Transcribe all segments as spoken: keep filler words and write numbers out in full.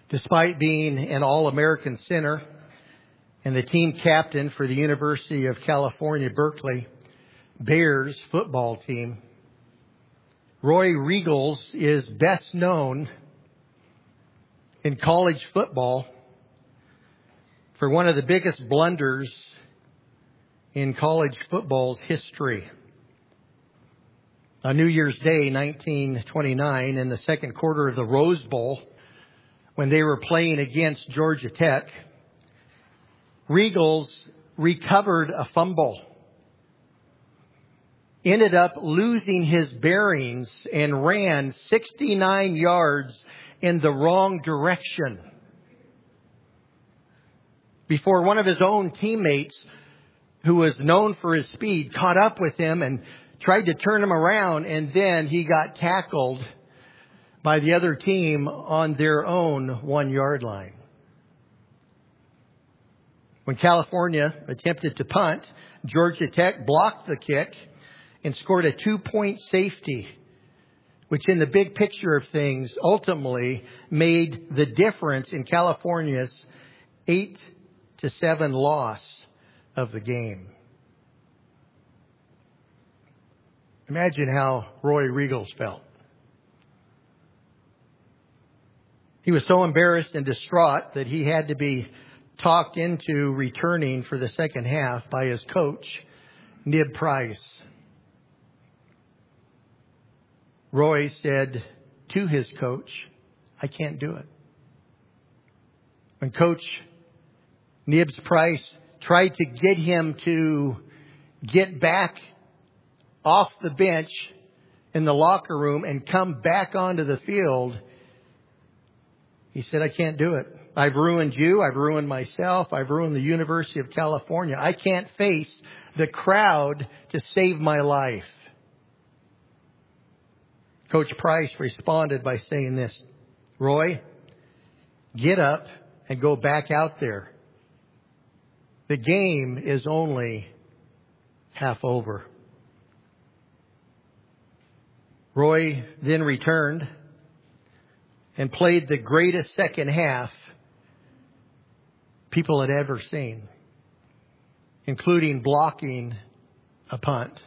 Despite being an All-American center and the team captain for the University of California, Berkeley Bears football team, Roy Riegels is best known in college football for one of the biggest blunders in college football's history. On New Year's Day, nineteen twenty-nine, in the second quarter of the Rose Bowl, when they were playing against Georgia Tech, Riegels recovered a fumble, ended up losing his bearings, and ran sixty-nine yards in the wrong direction before one of his own teammates, who was known for his speed, caught up with him and tried to turn him around, and then he got tackled by the other team on their own one-yard line. When California attempted to punt, Georgia Tech blocked the kick and scored a two-point safety, which in the big picture of things ultimately made the difference in California's eight to seven loss of the game. Imagine how Roy Riegels felt. He was so embarrassed and distraught that he had to be talked into returning for the second half by his coach, Nib Price. Roy said to his coach, "I can't do it." When Coach Nibs Price tried to get him to get back off the bench in the locker room and come back onto the field, he said, "I can't do it. I've ruined you. I've ruined myself. I've ruined the University of California. I can't face the crowd to save my life." Coach Price responded by saying this, "Roy, get up and go back out there. The game is only half over." Roy then returned and played the greatest second half people had ever seen, including blocking a punt.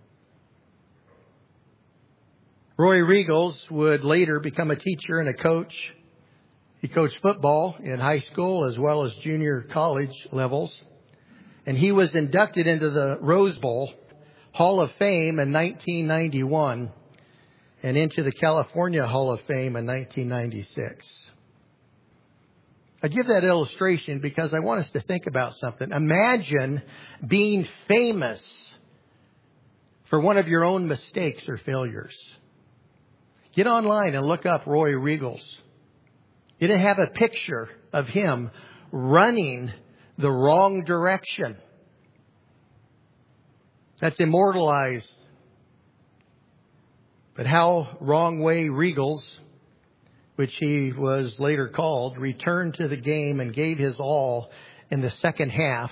Roy Riegels would later become a teacher and a coach. He coached football in high school as well as junior college levels. And he was inducted into the Rose Bowl Hall of Fame in nineteen ninety-one and into the California Hall of Fame in nineteen ninety-six. I give that illustration because I want us to think about something. Imagine being famous for one of your own mistakes or failures. Get online and look up Roy Riegels. You didn't have a picture of him running the wrong direction. That's immortalized. But how Wrong Way Riegels, which he was later called, returned to the game and gave his all in the second half,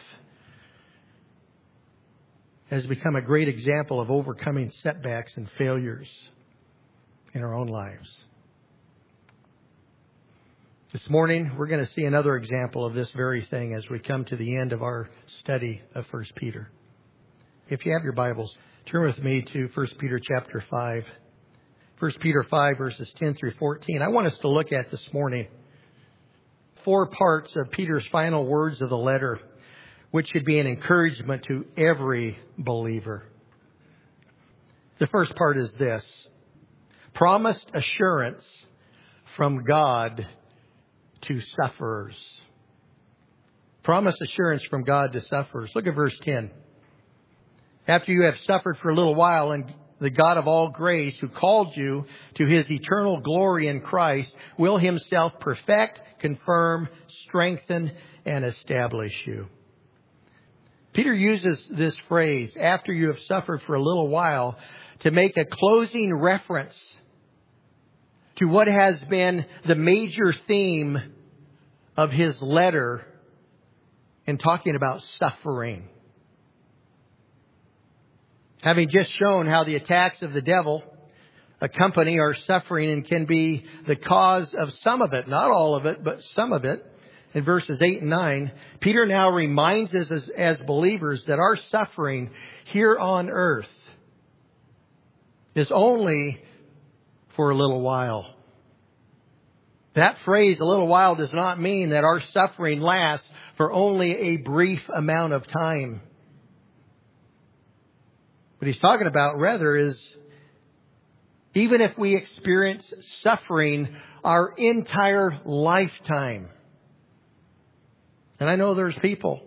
has become a great example of overcoming setbacks and failures in our own lives. This morning, we're going to see another example of this very thing as we come to the end of our study of First Peter. If you have your Bibles, turn with me to First Peter chapter five. First Peter five, verses ten through fourteen. I want us to look at this morning four parts of Peter's final words of the letter, which should be an encouragement to every believer. The first part is this: promised assurance from God to sufferers. Promised assurance from God to sufferers. Look at verse ten. After you have suffered for a little while, and the God of all grace, who called you to His eternal glory in Christ, will Himself perfect, confirm, strengthen, and establish you. Peter uses this phrase, after you have suffered for a little while, to make a closing reference to what has been the major theme of his letter in talking about suffering. Having just shown how the attacks of the devil accompany our suffering and can be the cause of some of it, not all of it, but some of it. In verses eight and nine, Peter now reminds us as, as believers that our suffering here on earth is only for a little while. That phrase, a little while, does not mean that our suffering lasts for only a brief amount of time. What he's talking about, rather, is even if we experience suffering our entire lifetime. And I know there's people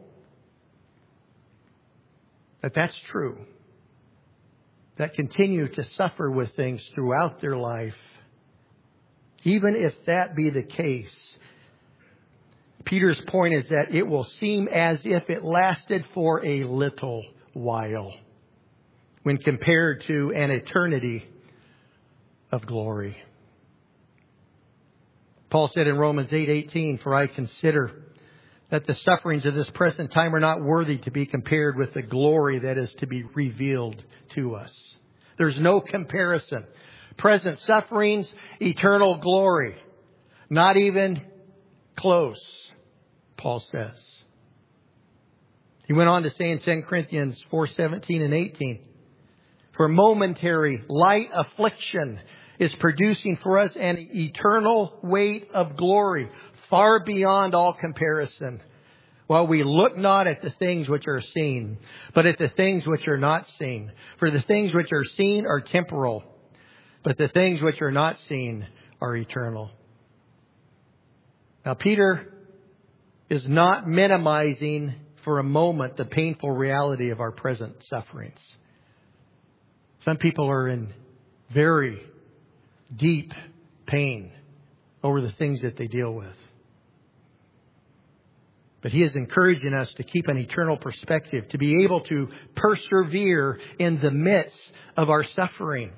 that that's true, that continue to suffer with things throughout their life. Even if that be the case, Peter's point is that it will seem as if it lasted for a little while when compared to an eternity of glory. Paul said in Romans eight eighteen, "For I consider that the sufferings of this present time are not worthy to be compared with the glory that is to be revealed to us." There's no comparison. Present sufferings, eternal glory. Not even close, Paul says. He went on to say in Second Corinthians four seventeen and eighteen, "For momentary light affliction is producing for us an eternal weight of glory, far beyond all comparison. While we look not at the things which are seen, but at the things which are not seen. For the things which are seen are temporal, but the things which are not seen are eternal." Now, Peter is not minimizing for a moment the painful reality of our present sufferings. Some people are in very deep pain over the things that they deal with. But he is encouraging us to keep an eternal perspective, to be able to persevere in the midst of our suffering.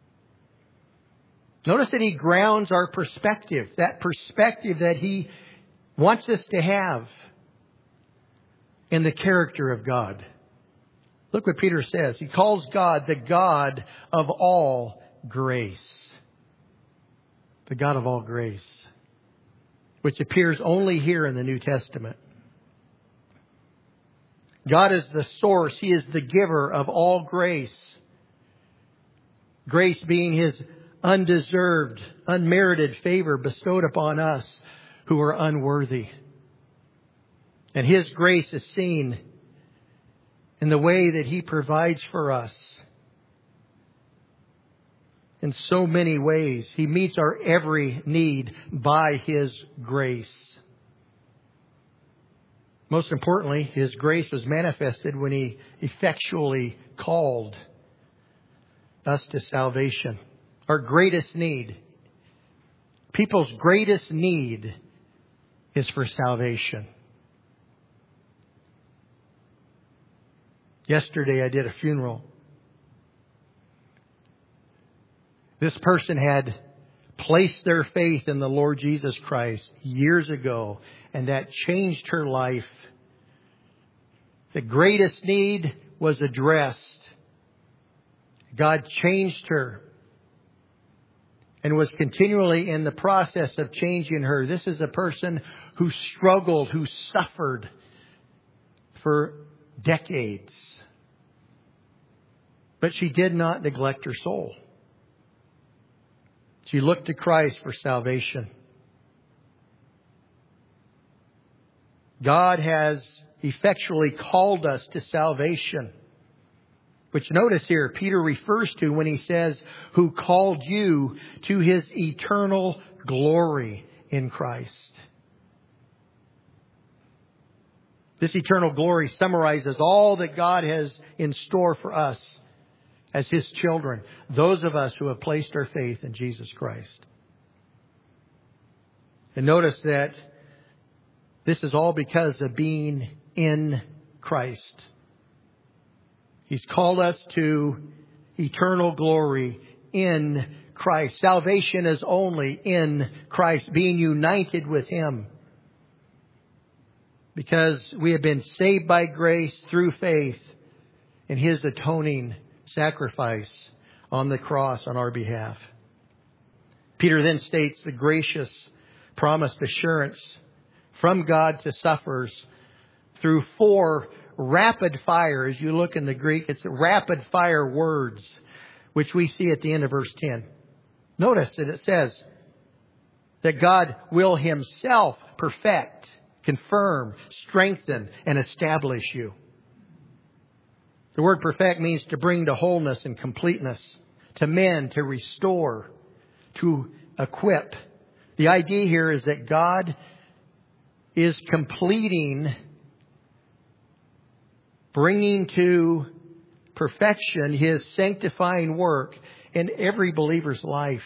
Notice that he grounds our perspective, that perspective that he wants us to have in the character of God. Look what Peter says. He calls God the God of all grace. The God of all grace, which appears only here in the New Testament. God is the source. He is the giver of all grace. Grace being His undeserved, unmerited favor bestowed upon us who are unworthy. And His grace is seen in the way that He provides for us. In so many ways, He meets our every need by His grace. Most importantly, His grace was manifested when He effectually called us to salvation. Our greatest need, people's greatest need, is for salvation. Yesterday I did a funeral. This person had placed their faith in the Lord Jesus Christ years ago, and that changed her life. The greatest need was addressed. God changed her and was continually in the process of changing her. This is a person who struggled, who suffered for decades. But she did not neglect her soul. She looked to Christ for salvation. God has effectually called us to salvation, which notice here Peter refers to when he says, "Who called you to His eternal glory in Christ." This eternal glory summarizes all that God has in store for us as His children, those of us who have placed our faith in Jesus Christ. And notice that this is all because of being in Christ. He's called us to eternal glory in Christ. Salvation is only in Christ, being united with Him. Because we have been saved by grace through faith in His atoning sacrifice on the cross on our behalf. Peter then states the gracious promised assurance from God to sufferers through four rapid fire. As you look in the Greek, it's rapid fire words, which we see at the end of verse ten. Notice that it says that God will Himself perfect, confirm, strengthen, and establish you. The word perfect means to bring to wholeness and completeness, to mend, to restore, to equip. The idea here is that God is completing, bringing to perfection His sanctifying work in every believer's life.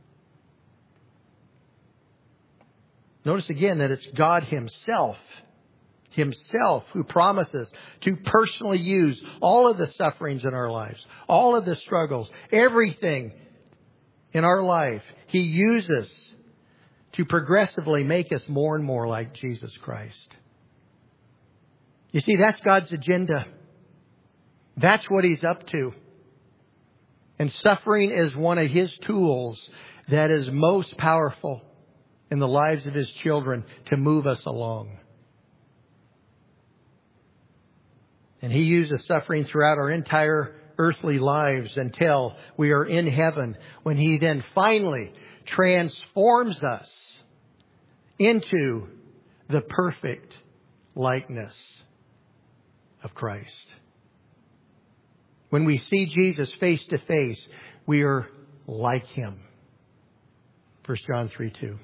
Notice again that it's God Himself, Himself who promises to personally use all of the sufferings in our lives, all of the struggles, everything in our life. He uses to progressively make us more and more like Jesus Christ. You see, that's God's agenda. That's what He's up to. And suffering is one of His tools that is most powerful in the lives of His children to move us along. And He uses suffering throughout our entire earthly lives until we are in heaven, when He then finally transforms us into the perfect likeness of Christ. When we see Jesus face to face, we are like Him. First John three two.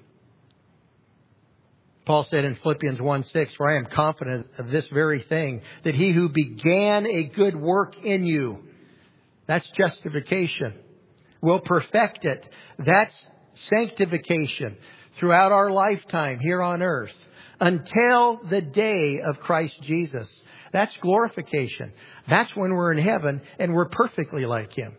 Paul said in Philippians one six, for I am confident of this very thing, that He who began a good work in you, that's justification, will perfect it. That's sanctification throughout our lifetime here on earth until the day of Christ Jesus. That's glorification. That's when we're in heaven and we're perfectly like Him.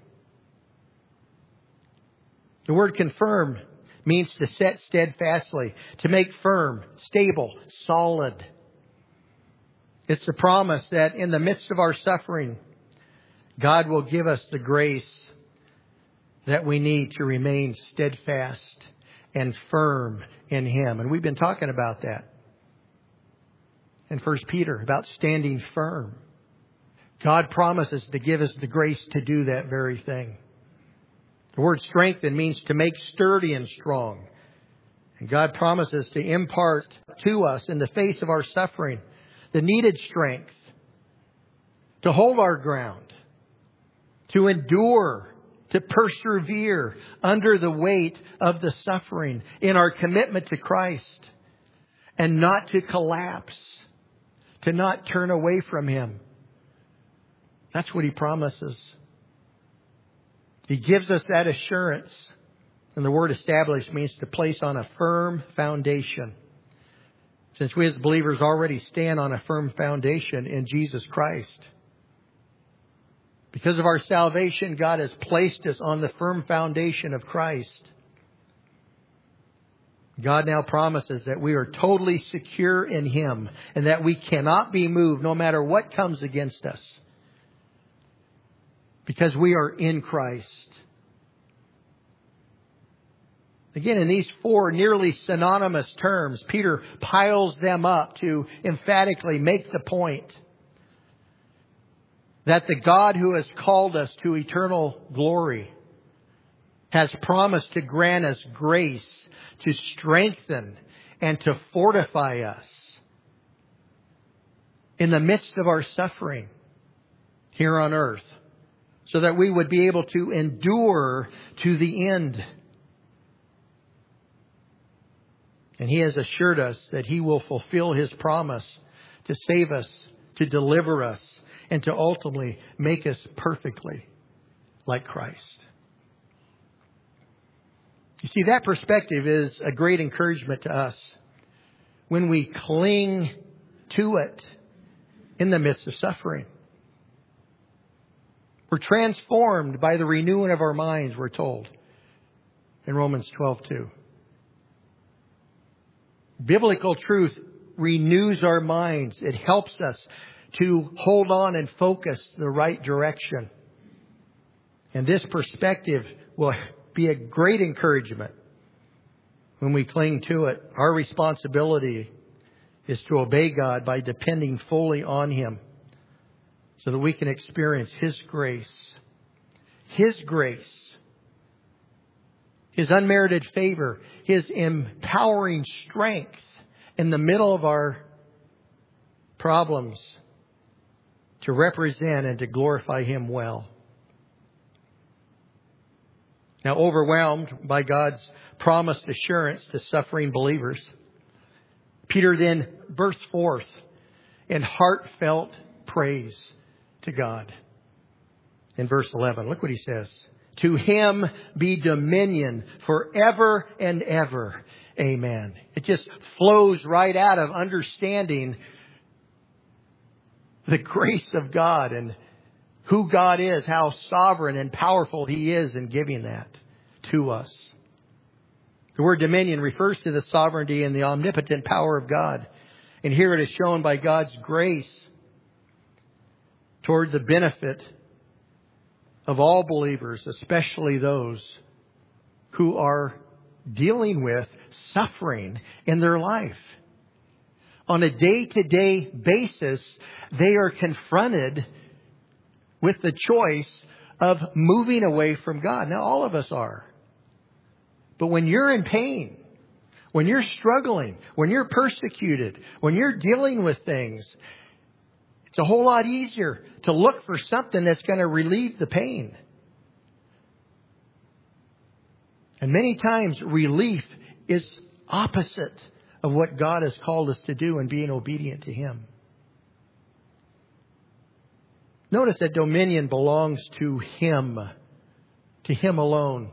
The word confirm means to set steadfastly, to make firm, stable, solid. It's the promise that in the midst of our suffering, God will give us the grace that we need to remain steadfast and firm in Him. And we've been talking about that in First Peter, about standing firm. God promises to give us the grace to do that very thing. The word strengthen means to make sturdy and strong. And God promises to impart to us in the face of our suffering the needed strength to hold our ground, to endure, to persevere under the weight of the suffering in our commitment to Christ, and not to collapse, to not turn away from Him. That's what He promises. He gives us that assurance. And the word established means to place on a firm foundation. Since we as believers already stand on a firm foundation in Jesus Christ. Because of our salvation, God has placed us on the firm foundation of Christ. God now promises that we are totally secure in Him and that we cannot be moved no matter what comes against us. Because we are in Christ. Again, in these four nearly synonymous terms, Peter piles them up to emphatically make the point that the God who has called us to eternal glory has promised to grant us grace to strengthen and to fortify us in the midst of our suffering here on earth, so that we would be able to endure to the end. And He has assured us that He will fulfill His promise to save us, to deliver us, and to ultimately make us perfectly like Christ. You see, that perspective is a great encouragement to us when we cling to it in the midst of suffering. We're transformed by the renewing of our minds, we're told in Romans twelve two. Biblical truth renews our minds. It helps us to hold on and focus the right direction. And this perspective will be a great encouragement when we cling to it. Our responsibility is to obey God by depending fully on Him so that we can experience His grace. His grace. His unmerited favor. His empowering strength in the middle of our problems to represent and to glorify Him well. Now, overwhelmed by God's promised assurance to suffering believers, Peter then bursts forth in heartfelt praise to God. In verse eleven, look what he says. To Him be dominion forever and ever. Amen. It just flows right out of understanding the grace of God and who God is, how sovereign and powerful He is in giving that to us. The word dominion refers to the sovereignty and the omnipotent power of God. And here it is shown by God's grace toward the benefit of all believers, especially those who are dealing with suffering in their life. On a day-to-day basis, they are confronted with the choice of moving away from God. Now, all of us are. But when you're in pain, when you're struggling, when you're persecuted, when you're dealing with things, it's a whole lot easier to look for something that's going to relieve the pain. And many times relief is opposite of what God has called us to do in being obedient to Him. Notice that dominion belongs to Him, to Him alone.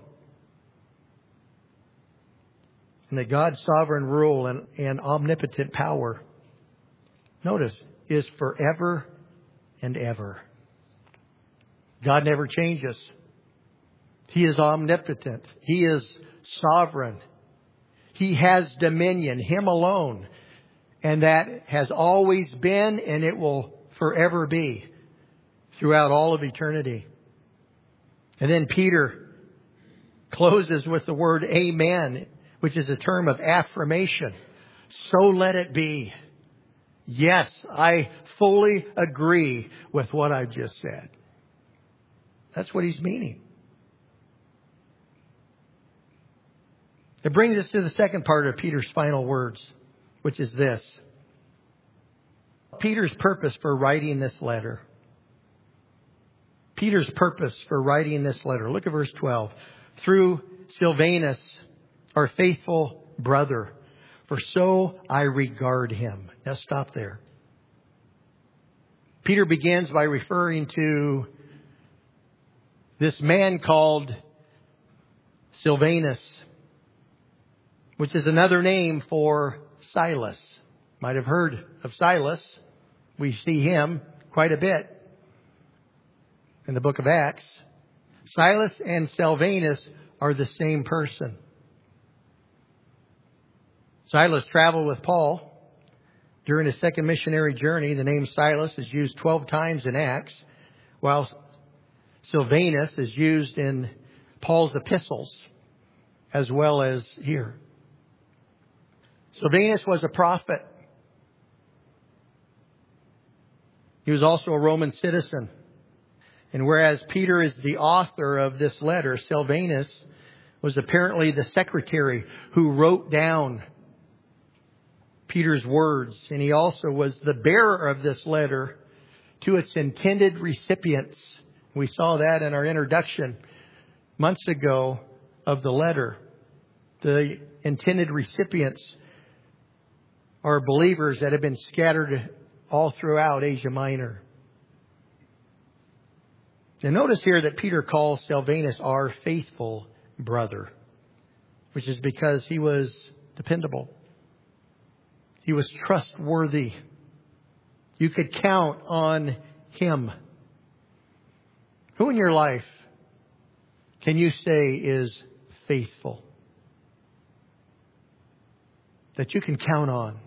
And that God's sovereign rule and, and omnipotent power, notice, is forever and ever. God never changes. He is omnipotent. He is sovereign. He has dominion, Him alone. And that has always been, and it will forever be throughout all of eternity. And then Peter closes with the word amen, which is a term of affirmation. So let it be. Yes, I fully agree with what I've just said. That's what he's meaning. It brings us to the second part of Peter's final words, which is this. Peter's purpose for writing this letter. Peter's purpose for writing this letter. Look at verse twelve. Through Silvanus, our faithful brother, for so I regard him. Now stop there. Peter begins by referring to this man called Silvanus, which is another name for Silas. Might have heard of Silas. We see him quite a bit in the book of Acts. Silas and Silvanus are the same person. Silas traveled with Paul during his second missionary journey. The name Silas is used twelve times in Acts, while Silvanus is used in Paul's epistles as well as here. Silvanus was a prophet. He was also a Roman citizen. And whereas Peter is the author of this letter, Silvanus was apparently the secretary who wrote down Peter's words. And he also was the bearer of this letter to its intended recipients. We saw that in our introduction months ago of the letter. The intended recipients are believers that have been scattered all throughout Asia Minor. And notice here that Peter calls Silvanus our faithful brother, which is because he was dependable. He was trustworthy. You could count on him. Who in your life can you say is faithful? That you can count on.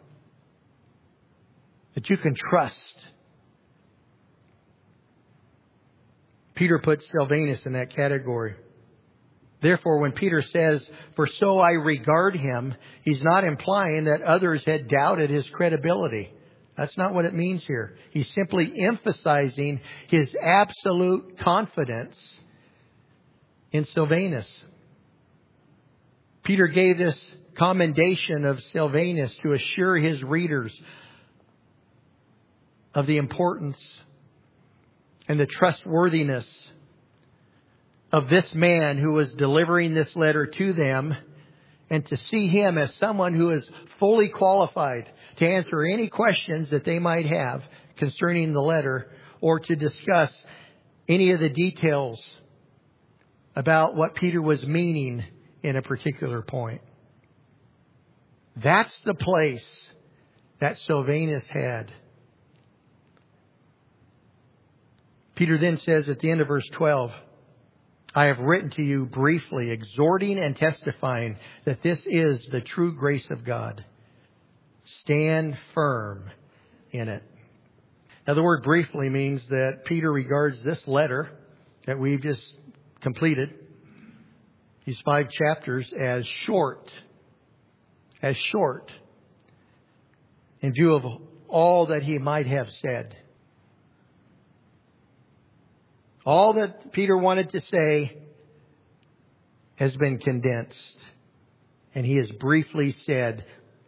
That you can trust. Peter puts Silvanus in that category. Therefore, when Peter says, "For so I regard him," he's not implying that others had doubted his credibility. That's not what it means here. He's simply emphasizing his absolute confidence in Silvanus. Peter gave this commendation of Silvanus to assure his readers of the importance and the trustworthiness of this man who was delivering this letter to them, and to see him as someone who is fully qualified to answer any questions that they might have concerning the letter, or to discuss any of the details about what Peter was meaning in a particular point. That's the place that Silvanus had. Peter then says at the end of verse twelve, "I have written to you briefly, exhorting and testifying that this is the true grace of God. Stand firm in it." Now, the word briefly means that Peter regards this letter that we've just completed, these five chapters, as short, as short, in view of all that he might have said. All that Peter wanted to say has been condensed, and he has briefly said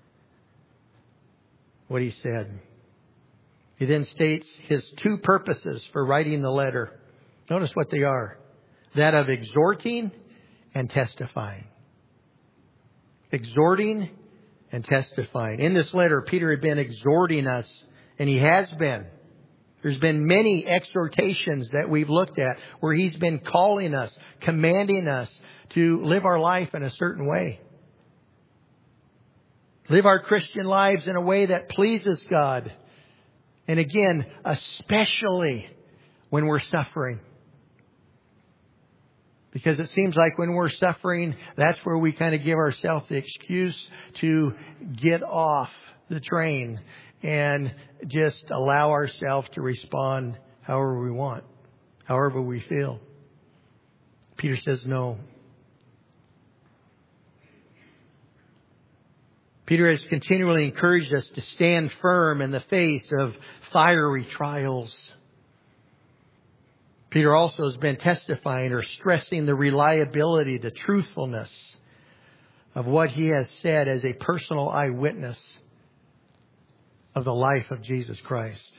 what he said. He then states his two purposes for writing the letter. Notice what they are: that of exhorting and testifying. Exhorting and testifying. In this letter, Peter had been exhorting us, and he has been. There's been many exhortations that we've looked at where he's been calling us, commanding us to live our life in a certain way. Live our Christian lives in a way that pleases God. And again, especially when we're suffering. Because it seems like when we're suffering, that's where we kind of give ourselves the excuse to get off the train and just allow ourselves to respond however we want, however we feel. Peter says no. Peter has continually encouraged us to stand firm in the face of fiery trials. Peter also has been testifying or stressing the reliability, the truthfulness of what he has said as a personal eyewitness of the life of Jesus Christ.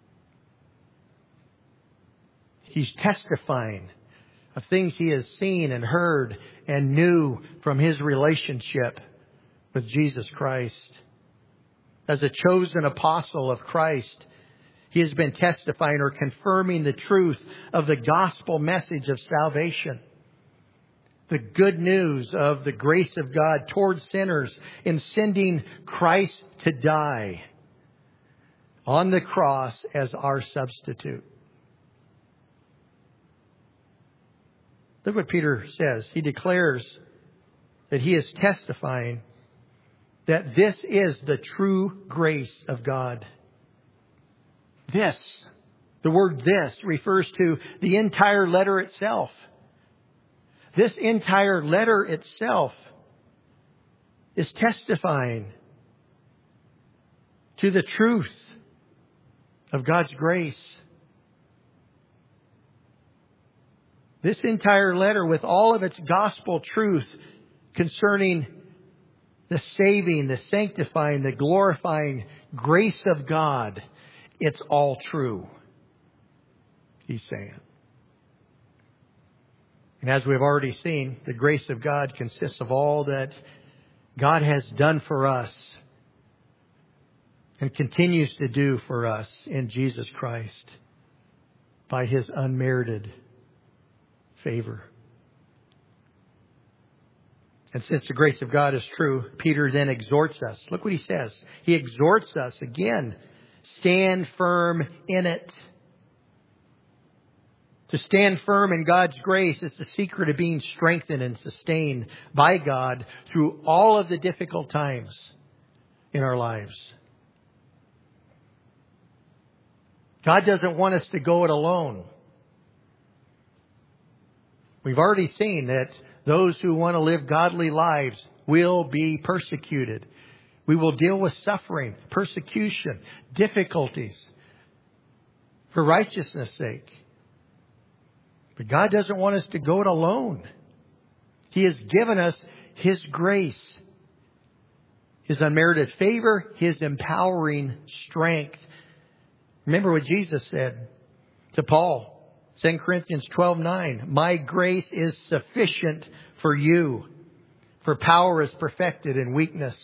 He's testifying of things he has seen and heard and knew from his relationship with Jesus Christ. As a chosen apostle of Christ, he has been testifying or confirming the truth of the gospel message of salvation. The good news of the grace of God towards sinners in sending Christ to die on the cross as our substitute. Look what Peter says. He declares that he is testifying that this is the true grace of God. This, the word this, refers to the entire letter itself. This entire letter itself is testifying to the truth of God's grace. This entire letter, with all of its gospel truth concerning the saving, the sanctifying, the glorifying grace of God, it's all true, he's saying. And as we've already seen, the grace of God consists of all that God has done for us and continues to do for us in Jesus Christ by his unmerited favor. And since the grace of God is true, Peter then exhorts us. Look what he says. He exhorts us again. Stand firm in it. To stand firm in God's grace is the secret of being strengthened and sustained by God through all of the difficult times in our lives. God doesn't want us to go it alone. We've already seen that those who want to live godly lives will be persecuted. We will deal with suffering, persecution, difficulties for righteousness' sake. But God doesn't want us to go it alone. He has given us His grace, His unmerited favor, His empowering strength. Remember what Jesus said to Paul, Second Corinthians twelve nine. My grace is sufficient for you, for power is perfected in weakness.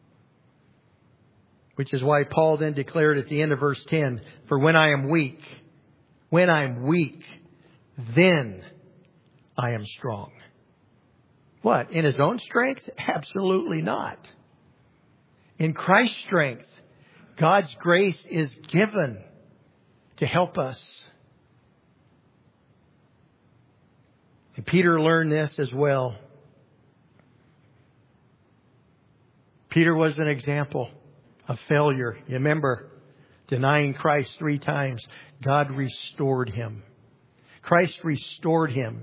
Which is why Paul then declared at the end of verse ten, for when I am weak, when I'm weak, then I am strong. What? In his own strength? Absolutely not. In Christ's strength, God's grace is given to help us. And Peter learned this as well. Peter was an example of failure. You remember, denying Christ three times, God restored him. Christ restored him.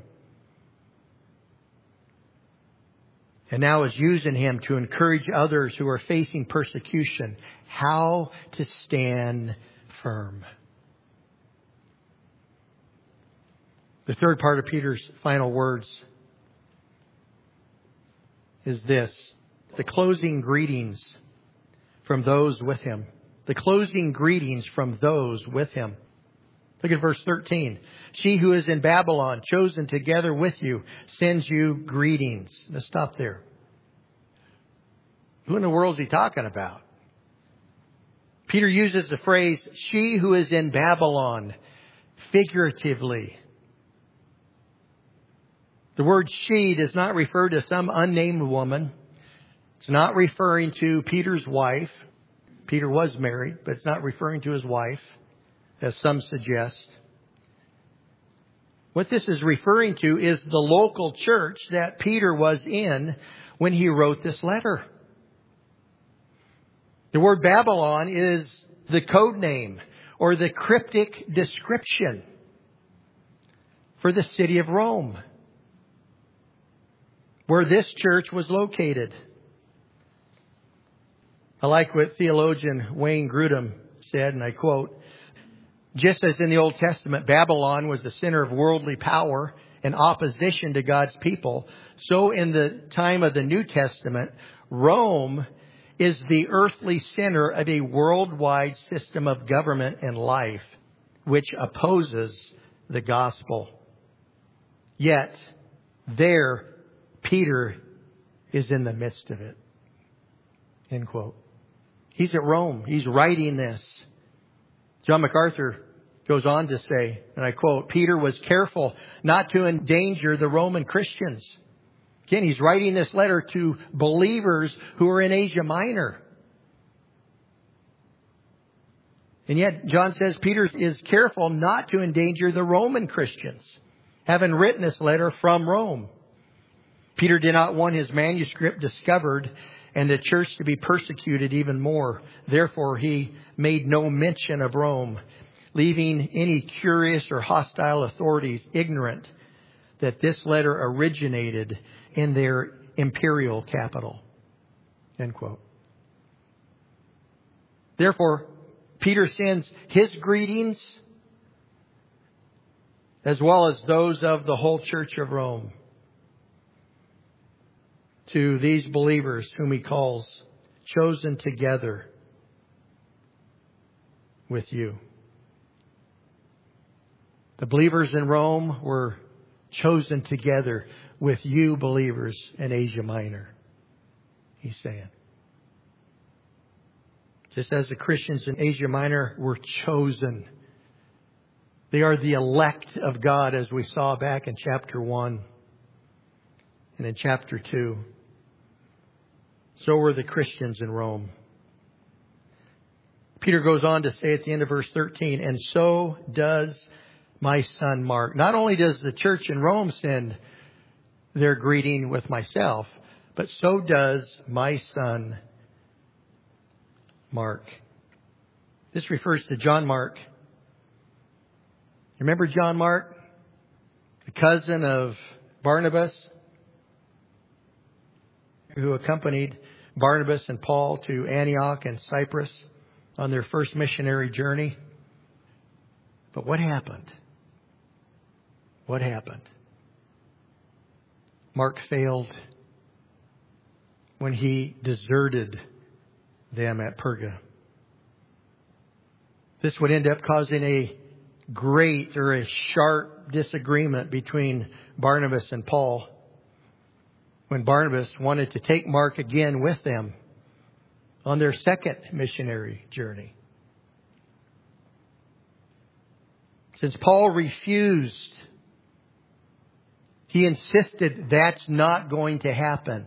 And now is using him to encourage others who are facing persecution how to stand firm. The third part of Peter's final words is this: the closing greetings from those with him. The closing greetings from those with him. Look at verse thirteen. She who is in Babylon, chosen together with you, sends you greetings. Let's stop there. Who in the world is he talking about? Peter uses the phrase, she who is in Babylon, figuratively. The word she does not refer to some unnamed woman. It's not referring to Peter's wife. Peter was married, but it's not referring to his wife, as some suggest. What this is referring to is the local church that Peter was in when he wrote this letter. The word Babylon is the code name or the cryptic description for the city of Rome, where this church was located. I like what theologian Wayne Grudem said, and I quote, just as in the Old Testament, Babylon was the center of worldly power and opposition to God's people, so in the time of the New Testament, Rome is the earthly center of a worldwide system of government and life, which opposes the gospel. Yet, there, Peter is in the midst of it. End quote. He's at Rome. He's writing this. John MacArthur goes on to say, and I quote, Peter was careful not to endanger the Roman Christians. Again, he's writing this letter to believers who are in Asia Minor. And yet, John says Peter is careful not to endanger the Roman Christians, having written this letter from Rome. Peter did not want his manuscript discovered and the church to be persecuted even more. Therefore, he made no mention of Rome, leaving any curious or hostile authorities ignorant that this letter originated in their imperial capital. End quote. Therefore, Peter sends his greetings as well as those of the whole church of Rome to these believers whom he calls chosen together with you. The believers in Rome were chosen together with you believers in Asia Minor, he's saying. Just as the Christians in Asia Minor were chosen. They are the elect of God, as we saw back in chapter one and in chapter two. So were the Christians in Rome. Peter goes on to say at the end of verse thirteen, and so does my son Mark. Not only does the church in Rome send their greeting with myself, but so does my son Mark. This refers to John Mark. Remember John Mark? The cousin of Barnabas, who accompanied Barnabas and Paul to Antioch and Cyprus on their first missionary journey. But what happened? What happened? Mark failed when he deserted them at Perga. This would end up causing a great or a sharp disagreement between Barnabas and Paul, when Barnabas wanted to take Mark again with them on their second missionary journey. Since Paul refused, he insisted that's not going to happen.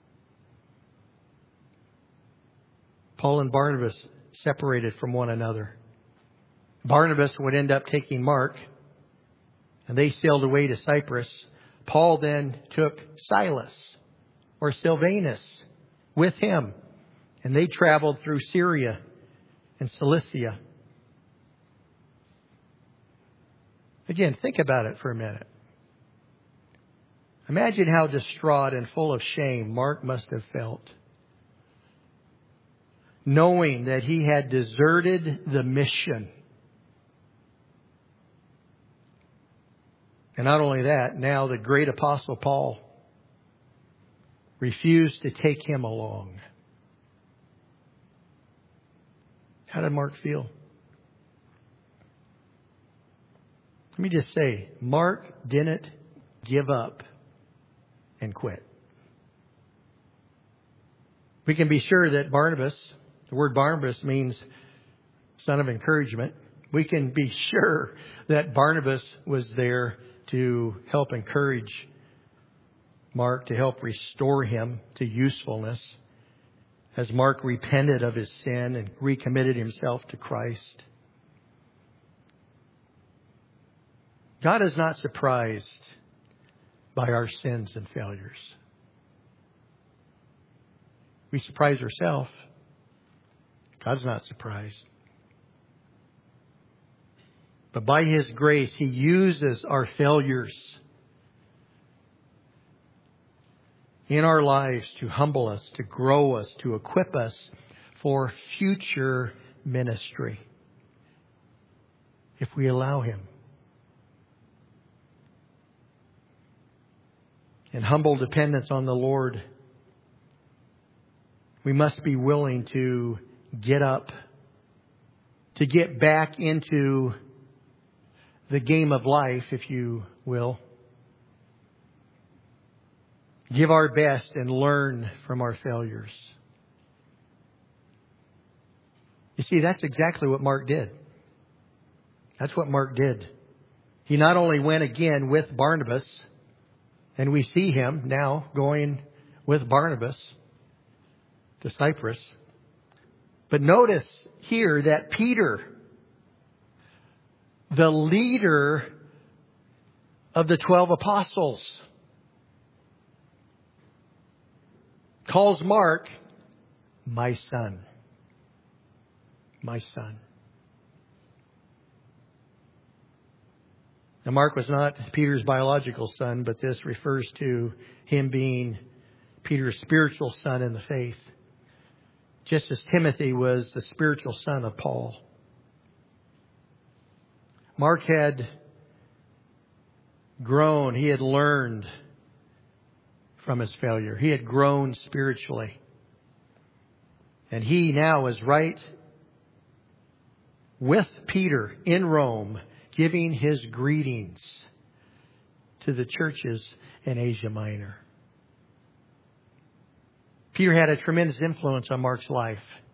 Paul and Barnabas separated from one another. Barnabas would end up taking Mark, and they sailed away to Cyprus. Paul then took Silas or Silvanus with him, and they traveled through Syria and Cilicia. Again, think about it for a minute. Imagine how distraught and full of shame Mark must have felt, knowing that he had deserted the mission. And not only that, now the great apostle Paul refused to take him along. How did Mark feel? Let me just say, Mark didn't give up and quit. We can be sure that Barnabas, the word Barnabas means son of encouragement. We can be sure that Barnabas was there to help encourage Mark, to help restore him to usefulness as Mark repented of his sin and recommitted himself to Christ. God is not surprised by our sins and failures. We surprise ourselves. God's not surprised. But by His grace, He uses our failures in our lives to humble us, to grow us, to equip us for future ministry, if we allow Him. In humble dependence on the Lord, we must be willing to get up, to get back into the game of life, if you will. Give our best and learn from our failures. You see, that's exactly what Mark did. That's what Mark did. He not only went again with Barnabas, and we see him now going with Barnabas to Cyprus, but notice here that Peter, the leader of the twelve apostles, calls Mark my son. My son. Now, Mark was not Peter's biological son, but this refers to him being Peter's spiritual son in the faith, just as Timothy was the spiritual son of Paul. Mark had grown. He had learned from his failure. He had grown spiritually. And he now is right with Peter in Rome, giving his greetings to the churches in Asia Minor. Peter had a tremendous influence on Mark's life.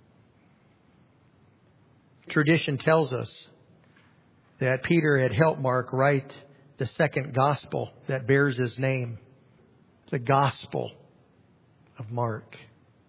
Tradition tells us that Peter had helped Mark write the second gospel that bears his name, the Gospel of Mark.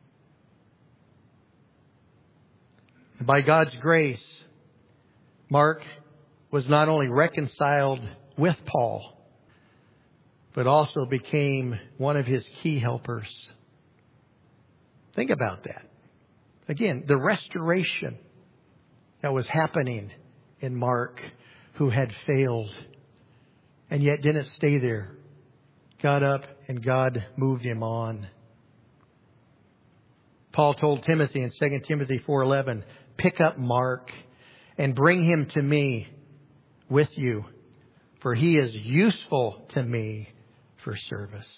And by God's grace, Mark was not only reconciled with Paul, but also became one of his key helpers. Think about that. Again, the restoration that was happening in Mark, who had failed and yet didn't stay there. got up and God moved him on. Paul told Timothy in Second Timothy four eleven, pick up Mark and bring him to me with you, for he is useful to me for service.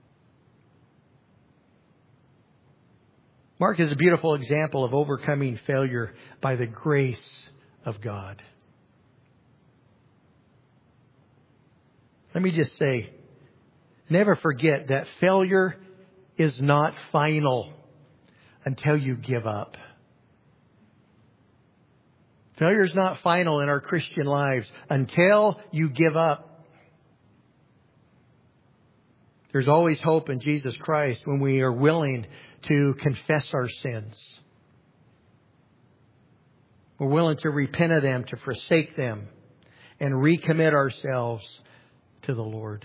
Mark is a beautiful example of overcoming failure by the grace of God. Let me just say, never forget that failure is not final until you give up. Failure is not final in our Christian lives until you give up. There's always hope in Jesus Christ when we are willing to confess our sins. We're willing to repent of them, to forsake them, and recommit ourselves to the Lord.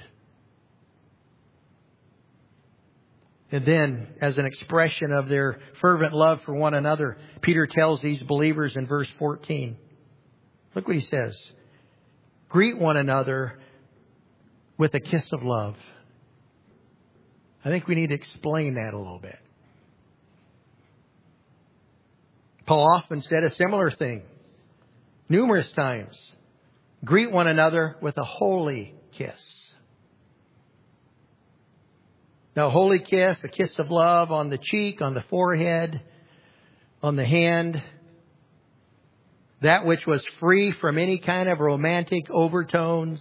And then, as an expression of their fervent love for one another, Peter tells these believers in verse fourteen. Look what he says. Greet one another with a kiss of love. I think we need to explain that a little bit. Paul often said a similar thing. Numerous times. Greet one another with a holy kiss. Now, a holy kiss, a kiss of love on the cheek, on the forehead, on the hand. That which was free from any kind of romantic overtones.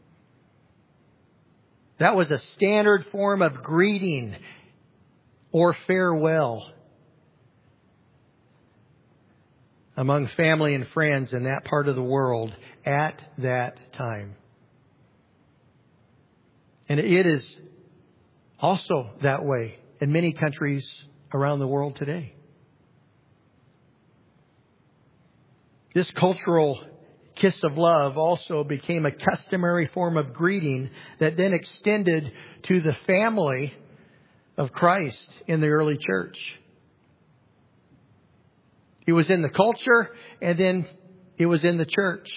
That was a standard form of greeting or farewell among family and friends in that part of the world at that time. And it is also that way in many countries around the world today. This cultural kiss of love also became a customary form of greeting that then extended to the family of Christ in the early church. It was in the culture, and then it was in the church.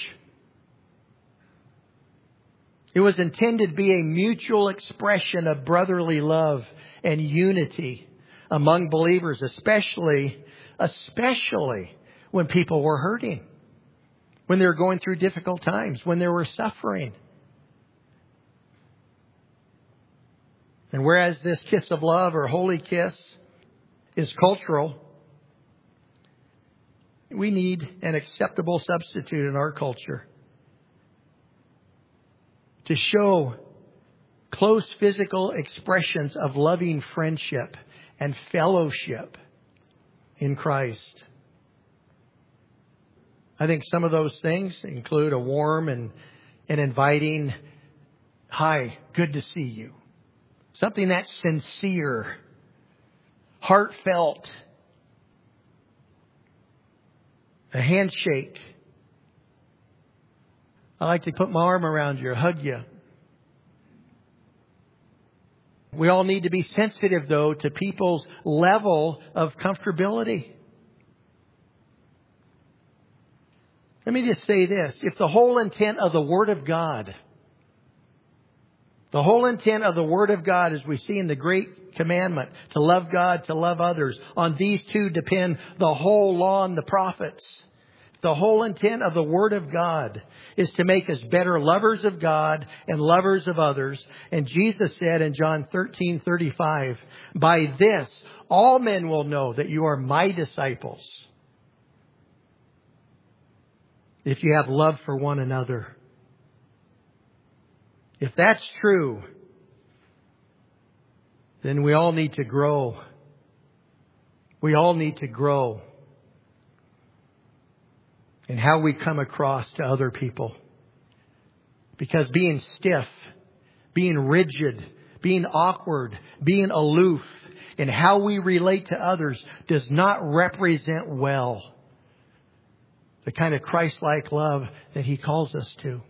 It was intended to be a mutual expression of brotherly love and unity among believers, especially, especially when people were hurting, when they were going through difficult times, when they were suffering. And whereas this kiss of love or holy kiss is cultural, we need an acceptable substitute in our culture to show close physical expressions of loving friendship and fellowship in Christ. I think some of those things include a warm and, and inviting, hi, good to see you. Something that's sincere, heartfelt, a handshake. I like to put my arm around you, hug you. We all need to be sensitive, though, to people's level of comfortability. Let me just say this. If the whole intent of the Word of God, the whole intent of the Word of God, as we see in the Great Commandment, to love God, to love others, on these two depend the whole law and the prophets. The whole intent of the Word of God is to make us better lovers of God and lovers of others. And Jesus said in John thirteen thirty-five, by this all men will know that you are my disciples, if you have love for one another. If that's true, then we all need to grow. We all need to grow in how we come across to other people. Because being stiff, being rigid, being awkward, being aloof in how we relate to others does not represent well the kind of Christ-like love that He calls us to.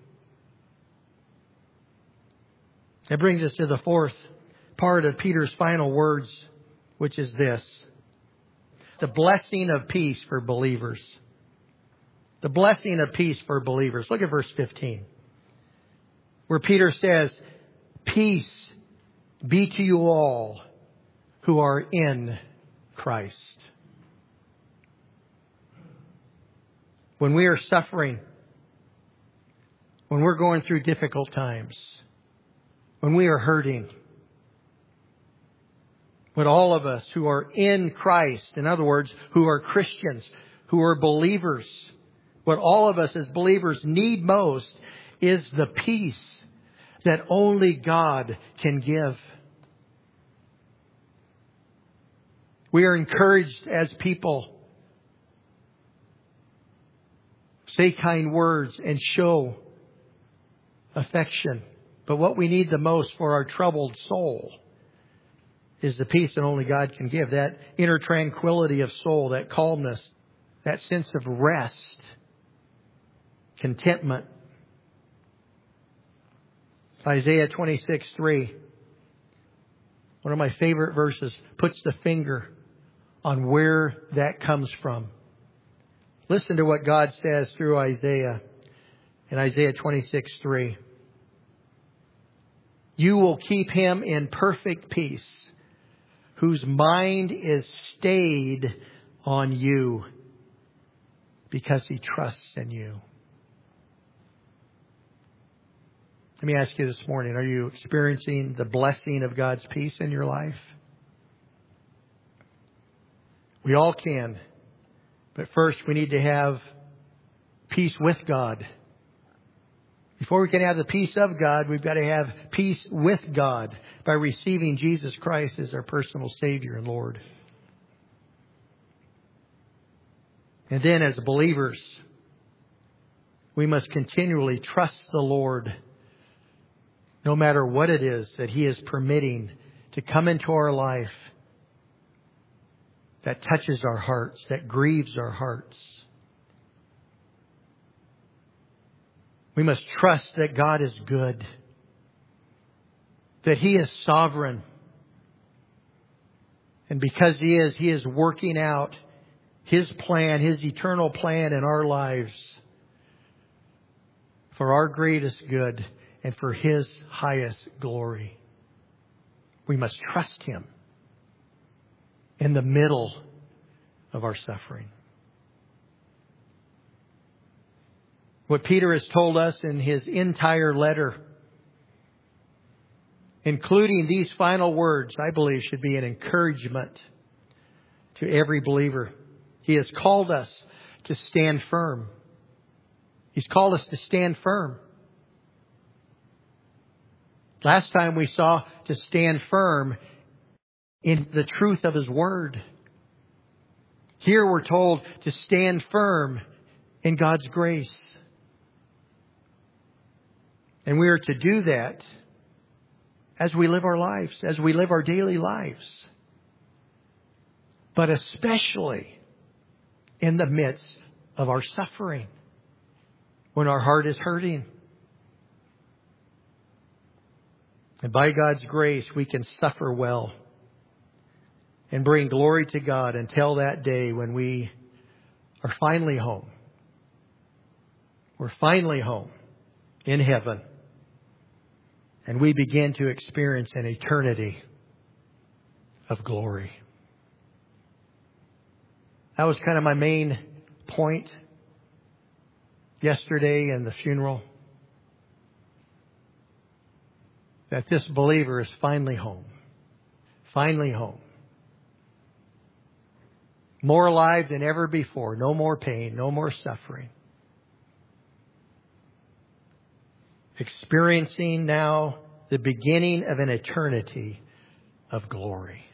That brings us to the fourth part of Peter's final words, which is this: the blessing of peace for believers. The blessing of peace for believers. Look at verse fifteen, where Peter says, peace be to you all who are in Christ. When we are suffering, when we're going through difficult times, when we are hurting, what all of us who are in Christ, in other words, who are Christians, who are believers, what all of us as believers need most is the peace that only God can give. We are encouraged as people. Say kind words and show affection. But what we need the most for our troubled soul is the peace that only God can give. That inner tranquility of soul, that calmness, that sense of rest, contentment. Isaiah twenty-six three, one of my favorite verses, puts the finger on where that comes from. Listen to what God says through Isaiah in Isaiah twenty-six three. You will keep him in perfect peace, whose mind is stayed on you, because he trusts in you. Let me ask you this morning, are you experiencing the blessing of God's peace in your life? We all can. But first, we need to have peace with God. Before we can have the peace of God, we've got to have peace with God by receiving Jesus Christ as our personal Savior and Lord. And then as believers, we must continually trust the Lord, no matter what it is that He is permitting to come into our life that touches our hearts, that grieves our hearts. We must trust that God is good, that He is sovereign. And because He is, He is working out His plan, His eternal plan in our lives for our greatest good and for His highest glory. We must trust Him in the middle of our suffering. What Peter has told us in his entire letter, including these final words, I believe should be an encouragement to every believer. He has called us to stand firm. He's called us to stand firm. Last time we saw to stand firm in the truth of His Word. Here we're told to stand firm in God's grace. And we are to do that as we live our lives, as we live our daily lives. But especially in the midst of our suffering, when our heart is hurting. And by God's grace, we can suffer well and bring glory to God until that day when we are finally home. We're finally home in heaven. And we begin to experience an eternity of glory. That was kind of my main point yesterday in the funeral. That this believer is finally home. Finally home. More alive than ever before. No more pain. No more suffering. Experiencing now the beginning of an eternity of glory.